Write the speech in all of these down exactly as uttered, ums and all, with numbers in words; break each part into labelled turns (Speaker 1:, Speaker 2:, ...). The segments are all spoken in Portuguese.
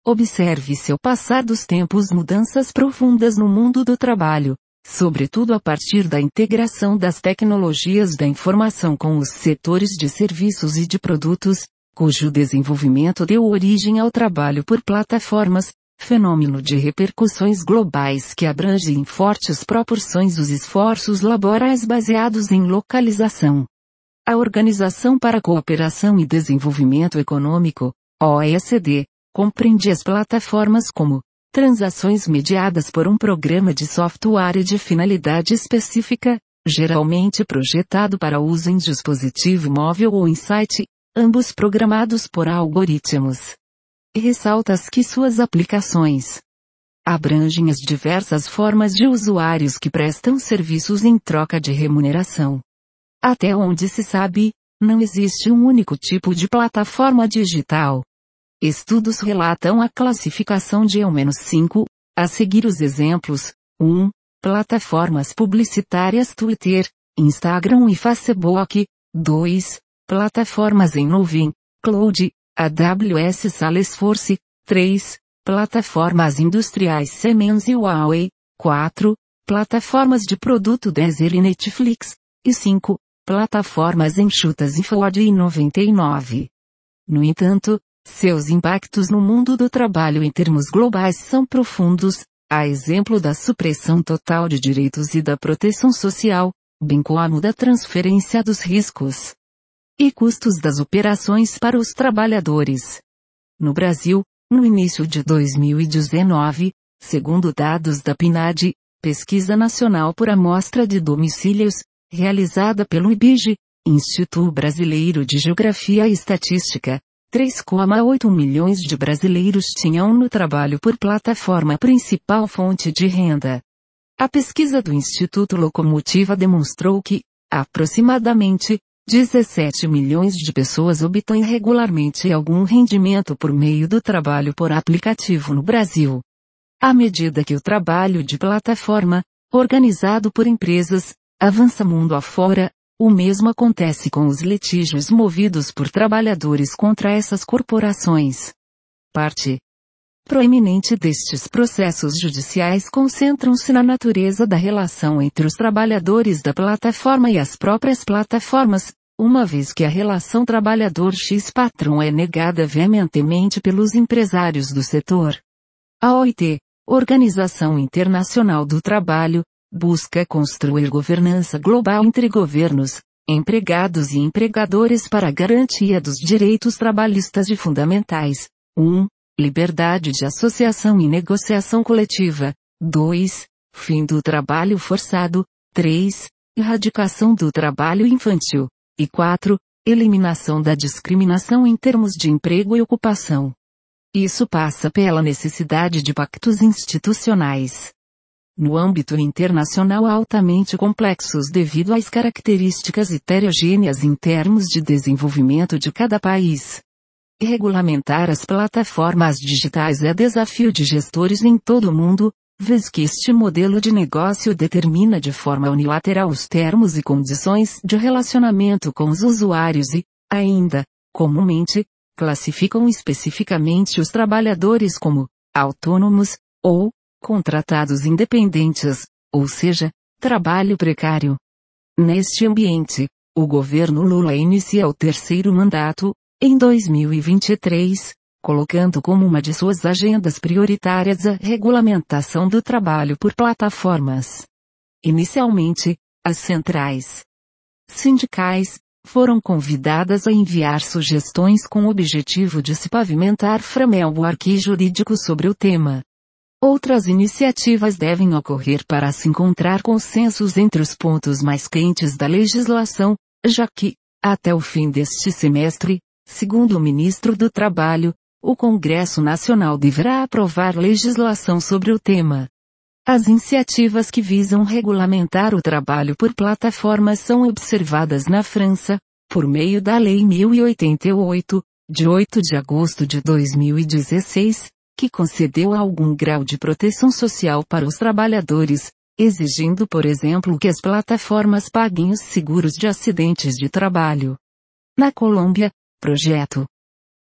Speaker 1: Observe seu passar dos tempos mudanças profundas no mundo do trabalho, sobretudo a partir da integração das tecnologias da informação com os setores de serviços e de produtos, cujo desenvolvimento deu origem ao trabalho por plataformas, fenômeno de repercussões globais que abrange em fortes proporções os esforços laborais baseados em localização. A Organização para a Cooperação e Desenvolvimento Econômico, O E C D, compreende as plataformas como transações mediadas por um programa de software de finalidade específica, geralmente projetado para uso em dispositivo móvel ou em site, ambos programados por algoritmos. Ressalta-se que suas aplicações abrangem as diversas formas de usuários que prestam serviços em troca de remuneração. Até onde se sabe, não existe um único tipo de plataforma digital. Estudos relatam a classificação de ao menos cinco, a seguir os exemplos: um. Plataformas publicitárias Twitter, Instagram e Facebook. dois. Plataformas em nuvem, Cloud, A W S Salesforce. três. Plataformas industriais Siemens e Huawei. quatro. Plataformas de produto Deezer e Netflix. E cinco. Plataformas enxutas e Ford e noventa e nove. No entanto, seus impactos no mundo do trabalho em termos globais são profundos, a exemplo da supressão total de direitos e da proteção social, bem como da transferência dos riscos e custos das operações para os trabalhadores. No Brasil, no início de dois mil e dezenove, segundo dados da PNAD, Pesquisa Nacional por Amostra de Domicílios, realizada pelo I B G E, Instituto Brasileiro de Geografia e Estatística, três vírgula oito milhões de brasileiros tinham no trabalho por plataforma principal fonte de renda. A pesquisa do Instituto Locomotiva demonstrou que, aproximadamente, dezessete milhões de pessoas obtêm regularmente algum rendimento por meio do trabalho por aplicativo no Brasil. À medida que o trabalho de plataforma, organizado por empresas, avança mundo afora, o mesmo acontece com os litígios movidos por trabalhadores contra essas corporações. Parte proeminente destes processos judiciais concentram-se na natureza da relação entre os trabalhadores da plataforma e as próprias plataformas, uma vez que a relação trabalhador X-patrão é negada veementemente pelos empresários do setor. A O I T, Organização Internacional do Trabalho, busca construir governança global entre governos, empregados e empregadores para a garantia dos direitos trabalhistas e fundamentais. um. Liberdade de associação e negociação coletiva. dois. Fim do trabalho forçado. três. Erradicação do trabalho infantil. E quatro. Eliminação da discriminação em termos de emprego e ocupação. Isso passa pela necessidade de pactos institucionais no âmbito internacional altamente complexos devido às características heterogêneas em termos de desenvolvimento de cada país. Regulamentar as plataformas digitais é desafio de gestores em todo o mundo, vez que este modelo de negócio determina de forma unilateral os termos e condições de relacionamento com os usuários e, ainda, comumente, classificam especificamente os trabalhadores como autônomos ou contratados independentes, ou seja, trabalho precário. Neste ambiente, o governo Lula inicia o terceiro mandato, em dois mil e vinte e três, colocando como uma de suas agendas prioritárias a regulamentação do trabalho por plataformas. Inicialmente, as centrais sindicais foram convidadas a enviar sugestões com o objetivo de se pavimentar framework jurídico sobre o tema. Outras iniciativas devem ocorrer para se encontrar consensos entre os pontos mais quentes da legislação, já que, até o fim deste semestre, segundo o ministro do Trabalho, o Congresso Nacional deverá aprovar legislação sobre o tema. As iniciativas que visam regulamentar o trabalho por plataformas são observadas na França, por meio da Lei mil e oitenta e oito, de oito de agosto de dois mil e dezesseis, que concedeu algum grau de proteção social para os trabalhadores, exigindo por exemplo que as plataformas paguem os seguros de acidentes de trabalho. Na Colômbia, projeto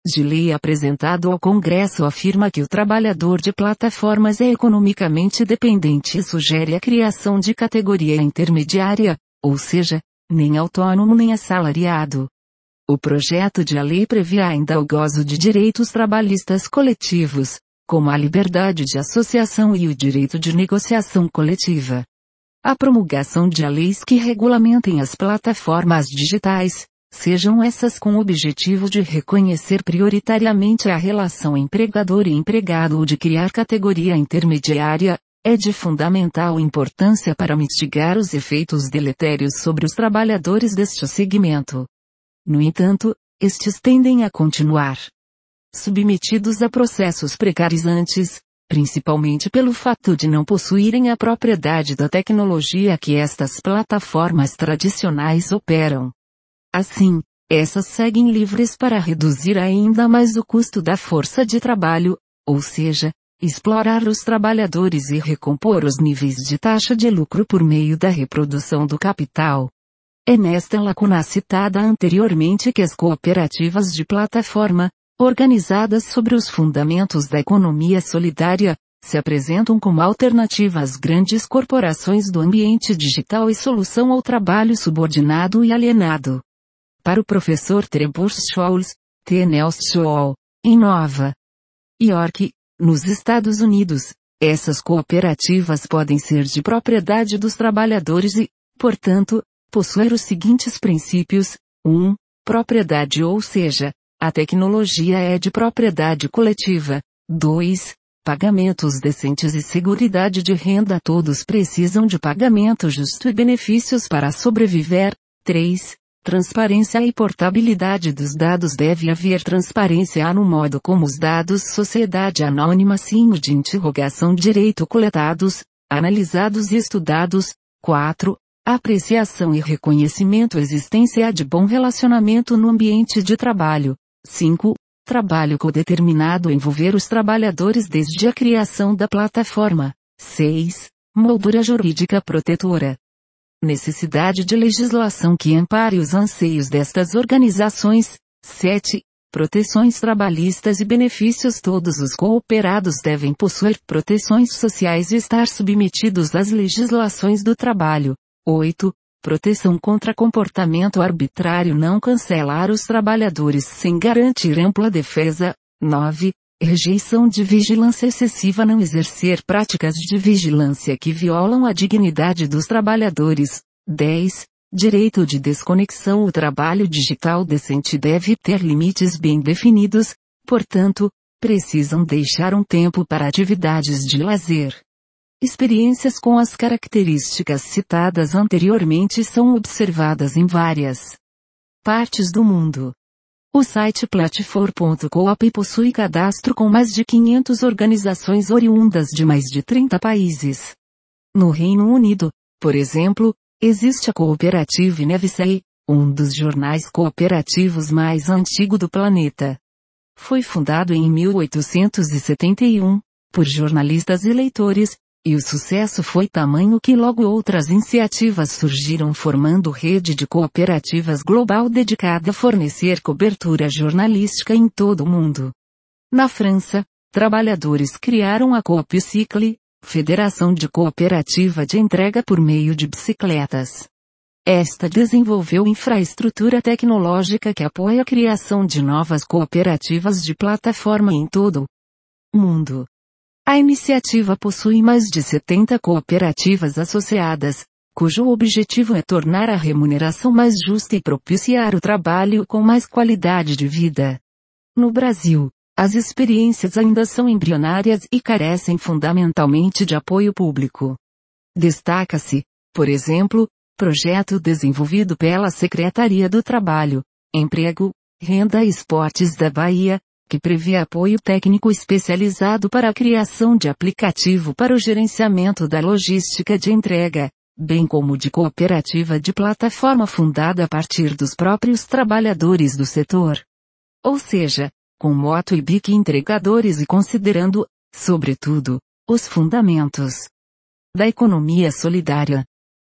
Speaker 1: de lei apresentado ao Congresso afirma que o trabalhador de plataformas é economicamente dependente e sugere a criação de categoria intermediária, ou seja, nem autônomo nem assalariado. O projeto de lei prevê ainda o gozo de direitos trabalhistas coletivos, como a liberdade de associação e o direito de negociação coletiva. A promulgação de leis que regulamentem as plataformas digitais, sejam essas com o objetivo de reconhecer prioritariamente a relação empregador e empregado ou de criar categoria intermediária, é de fundamental importância para mitigar os efeitos deletérios sobre os trabalhadores deste segmento. No entanto, estes tendem a continuar submetidos a processos precarizantes, principalmente pelo fato de não possuírem a propriedade da tecnologia que estas plataformas tradicionais operam. Assim, essas seguem livres para reduzir ainda mais o custo da força de trabalho, ou seja, explorar os trabalhadores e recompor os níveis de taxa de lucro por meio da reprodução do capital. É nesta lacuna citada anteriormente que as cooperativas de plataforma, organizadas sobre os fundamentos da economia solidária, se apresentam como alternativa às grandes corporações do ambiente digital e solução ao trabalho subordinado e alienado. Para o professor Trebus Scholz, T. Nelson, em Nova York, nos Estados Unidos, essas cooperativas podem ser de propriedade dos trabalhadores e, portanto, possuir os seguintes princípios: um. Propriedade, ou seja, a tecnologia é de propriedade coletiva. dois. Pagamentos decentes e seguridade de renda. Todos precisam de pagamento justo e benefícios para sobreviver. três. Transparência e portabilidade dos dados. Deve haver transparência no modo como os dados sociedade anônima signo de interrogação direito coletados, analisados e estudados. quatro. Apreciação e reconhecimento. Existência de bom relacionamento no ambiente de trabalho. cinco. Trabalho codeterminado. Envolver os trabalhadores desde a criação da plataforma. seis. Moldura jurídica protetora. Necessidade de legislação que ampare os anseios destas organizações. sete. Proteções trabalhistas e benefícios. Todos os cooperados devem possuir proteções sociais e estar submetidos às legislações do trabalho. oito. Proteção contra comportamento arbitrário. Não cancelar os trabalhadores sem garantir ampla defesa. nove. Rejeição de vigilância excessiva. Não exercer práticas de vigilância que violam a dignidade dos trabalhadores. dez. Direito de desconexão. O trabalho digital decente deve ter limites bem definidos, portanto, precisam deixar um tempo para atividades de lazer. Experiências com as características citadas anteriormente são observadas em várias partes do mundo. O site platform ponto coop possui cadastro com mais de quinhentas organizações oriundas de mais de trinta países. No Reino Unido, por exemplo, existe a cooperativa Nevesey, um dos jornais cooperativos mais antigo do planeta. Foi fundado em mil oitocentos e setenta e um, por jornalistas e leitores, e o sucesso foi tamanho que logo outras iniciativas surgiram formando rede de cooperativas global dedicada a fornecer cobertura jornalística em todo o mundo. Na França, trabalhadores criaram a Coop Cycle, Federação de Cooperativa de Entrega por meio de bicicletas. Esta desenvolveu infraestrutura tecnológica que apoia a criação de novas cooperativas de plataforma em todo o mundo. A iniciativa possui mais de setenta cooperativas associadas, cujo objetivo é tornar a remuneração mais justa e propiciar o trabalho com mais qualidade de vida. No Brasil, as experiências ainda são embrionárias e carecem fundamentalmente de apoio público. Destaca-se, por exemplo, projeto desenvolvido pela Secretaria do Trabalho, Emprego, Renda e Esportes da Bahia, que prevê apoio técnico especializado para a criação de aplicativo para o gerenciamento da logística de entrega, bem como de cooperativa de plataforma fundada a partir dos próprios trabalhadores do setor. Ou seja, com moto e bique entregadores e considerando, sobretudo, os fundamentos da economia solidária.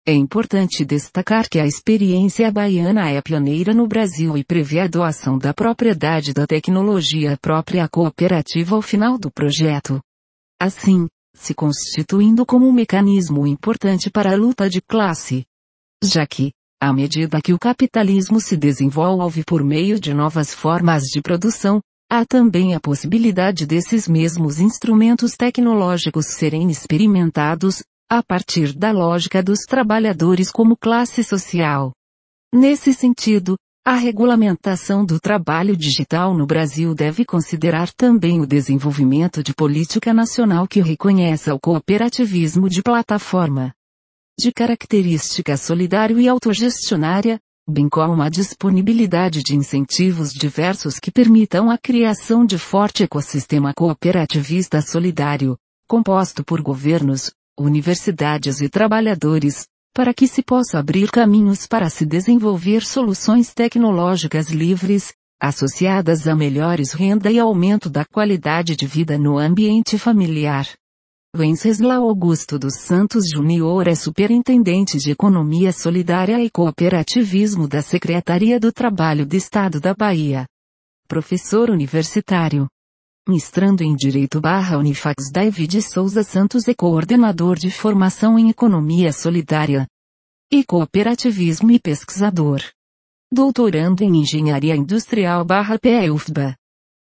Speaker 1: É importante destacar que a experiência baiana é pioneira no Brasil e prevê a doação da propriedade da tecnologia própria à cooperativa ao final do projeto. Assim, se constituindo como um mecanismo importante para a luta de classe. Já que, à medida que o capitalismo se desenvolve por meio de novas formas de produção, há também a possibilidade desses mesmos instrumentos tecnológicos serem experimentados, a partir da lógica dos trabalhadores como classe social. Nesse sentido, a regulamentação do trabalho digital no Brasil deve considerar também o desenvolvimento de política nacional que reconheça o cooperativismo de plataforma, de característica solidária e autogestionária, bem como a disponibilidade de incentivos diversos que permitam a criação de forte ecossistema cooperativista solidário, composto por governos, universidades e trabalhadores, para que se possa abrir caminhos para se desenvolver soluções tecnológicas livres, associadas a melhores renda e aumento da qualidade de vida no ambiente familiar. Wenceslau Augusto dos Santos Júnior é superintendente de Economia Solidária e Cooperativismo da Secretaria do Trabalho do Estado da Bahia. Professor universitário. Mestrando em Direito barra Unifax. David Souza Santos é coordenador de formação em Economia Solidária e Cooperativismo e pesquisador. Doutorando em Engenharia Industrial barra P E U F B A.